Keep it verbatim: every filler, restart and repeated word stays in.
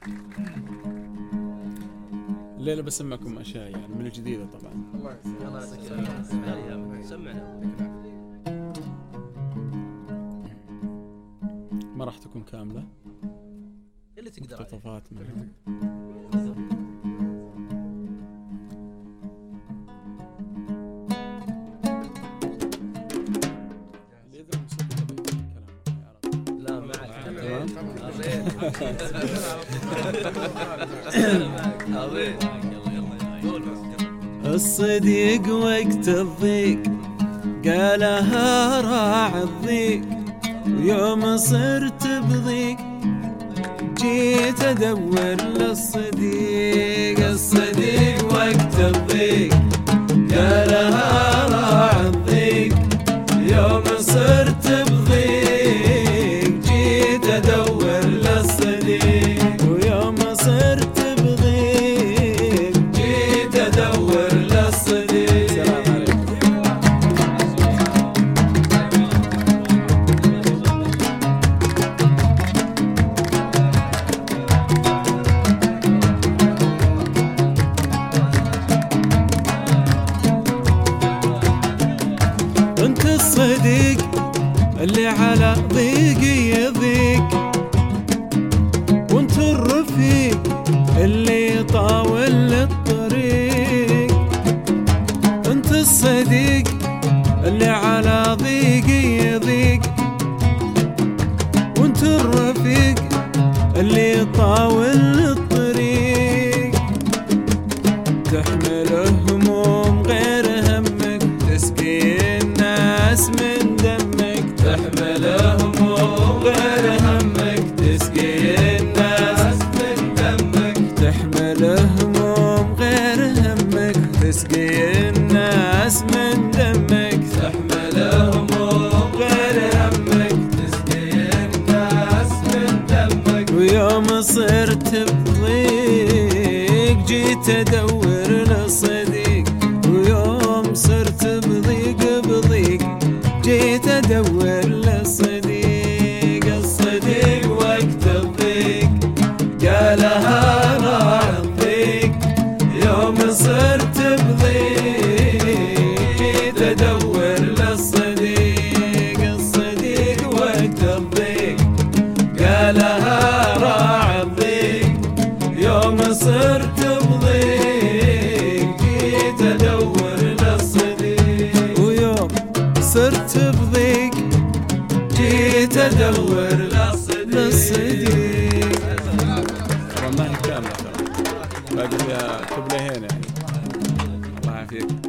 الليلة بسمعكم أشياء يعني من الجديدة طبعا. الله يسلمك. سمعنا. ما راح تكون كاملة، اللي تقدر مقتطفات منها. لا معك. الصديق وقت الضيق قالها راع الضيق، ويوم صرت بضيق جيت ادور للصديق. الصديق وقت الضيق قالها راع الضيق، يوم صرت بضيق جيت ادور للصديق. ويوم صرت بضيق جيت ادور للصديق. سلام عليكم. انت الصديق اللي على ضيقي يضيق، وانت الرفيق اللي يطاول الطريق. انت الصديق اللي على ضيقي يضيق، وانت الرفيق اللي يطاول الطريق. تحمل هموم غير همك، تسقي الناس من دمك. تحمل هموم غير همك، تسقي الناس من دمك. تحمل هموم غير همك، تسقي الناس من دمك. تحمل هموم غير همك، تسقي الناس من دمك. ويوم صرت بضيق جيت ادور للصديق. ويوم صرت بضيق بضيق جيت ادور للصديق. الصديق وقت الضيق قالها راع الضيق، يوم صرت بضيق جيت ادور للصديق. الصديق وقت الضيق قالها راع الضيق، يوم صرت بضيق جيت ادور للصديق. ويوم صرت بضيق جيت ادور للصديق. طبعا ما هي كاملة ترى، باقي فيها كبلتين يعني. الله يعافيك.